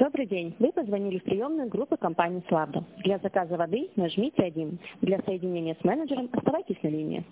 Добрый день. Вы позвонили в приемную группы компании «Славда». Для заказа воды нажмите 1. Для соединения с менеджером оставайтесь на линии.